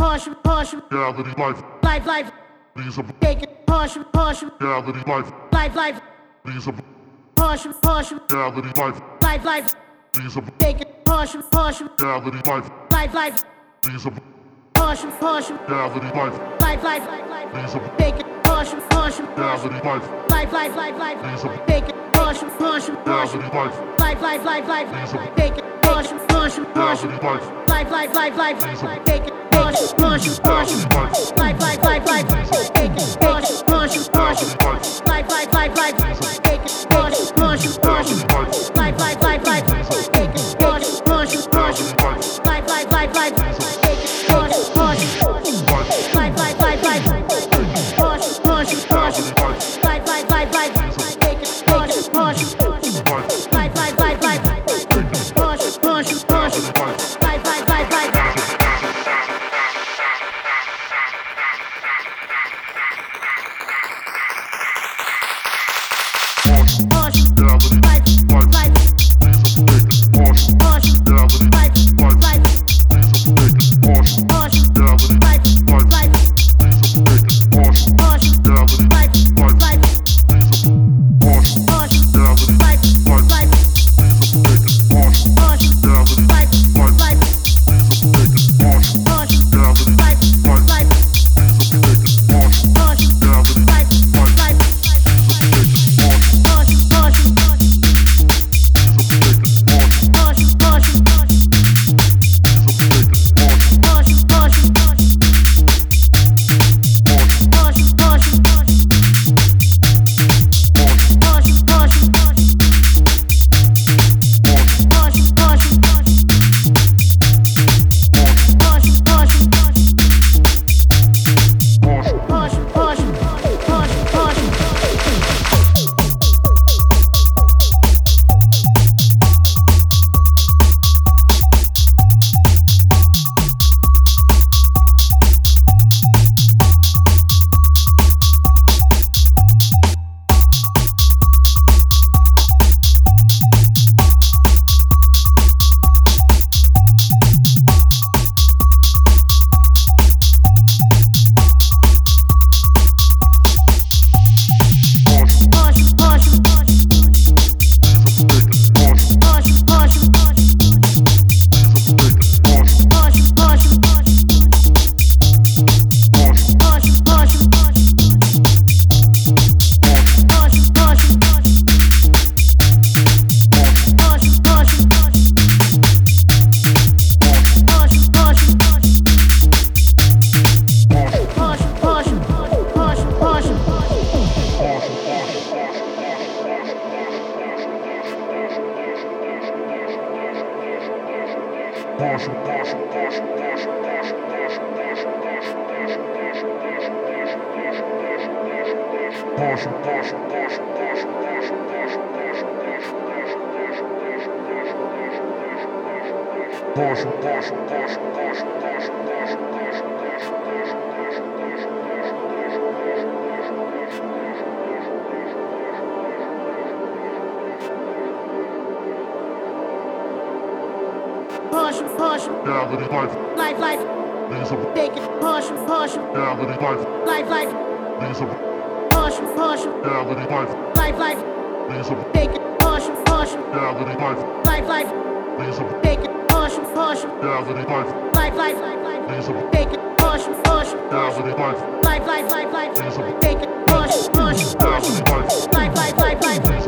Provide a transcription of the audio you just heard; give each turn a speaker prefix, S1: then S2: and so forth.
S1: reality life. These are
S2: take it, push,
S1: reality life. These are reality life. These are
S2: take it, push,
S1: reality life. These are reality life. These are
S2: take it, push,
S1: reality life. These are
S2: take it, push,
S1: reality life. These are
S2: take it, push,
S1: reality life.
S2: take it, push, take it,
S1: reality life. These are
S2: take it, push,
S1: reality life. These are reality life. These are
S2: take it, push,
S1: reality life. These are
S2: take it, push,
S1: reality life. These are
S2: take it, push,
S1: reality life.
S2: take it, push,
S1: These are reality life.